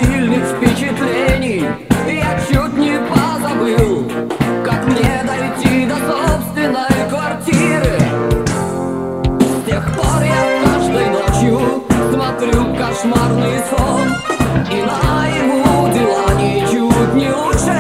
сильных впечатлений я чуть не позабыл, как мне дойти до собственной квартиры. С тех пор я каждой ночью смотрю кошмарный сон, и наяву дела ничуть не лучше.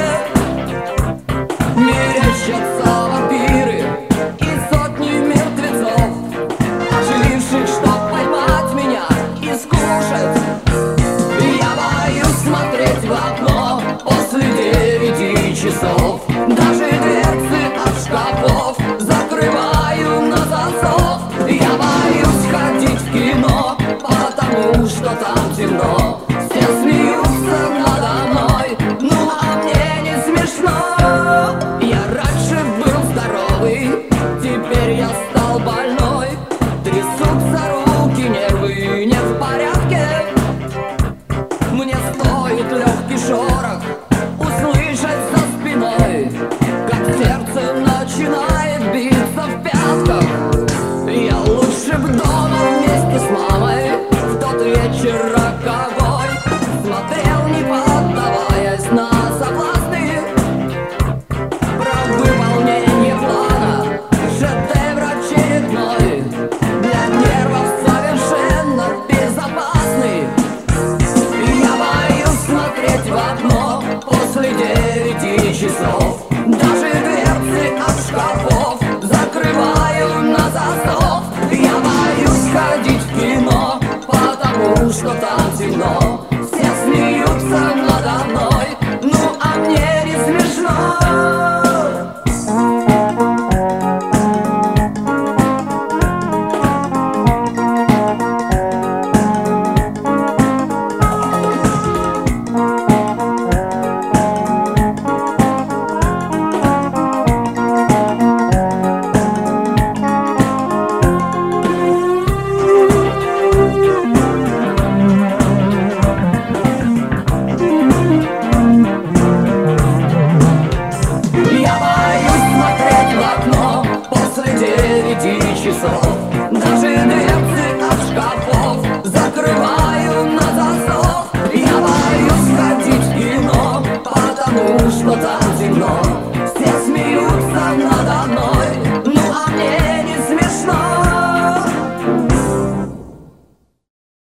Мерещатся вампиры и сотни мертвецов, ожививших, чтоб поймать меня и скушать. Я боюсь смотреть в окно после 9 часов. Даже дверцы от шкафов закрываю на засов. Я боюсь ходить в кино, потому что там темно. Все смеются надо мной, ну а мне не смешно. Я раньше был здоровый, теперь я стал больной. Трясутся руки, нервы не в порядке. Мне стоит легкий шорох услышать за спиной, как сердце начинает биться в пятках. Я лучше б дома вместе с мамой в тот вечер роковой смотрел, не поддаваясь на соблазны. Про выполнение плана шедевр очередной, для нервов совершенно безопасный. Я боюсь смотреть в окно после 9 часов. Даже дверцы от шкафов закрываю на засов. Я боюсь ходить в кино, потому что там темно. Все смеются надо мной, ну а мне не смешно. Часов. Даже дверцы от шкафов закрываю на засов. Я боюсь ходить в кино, потому что там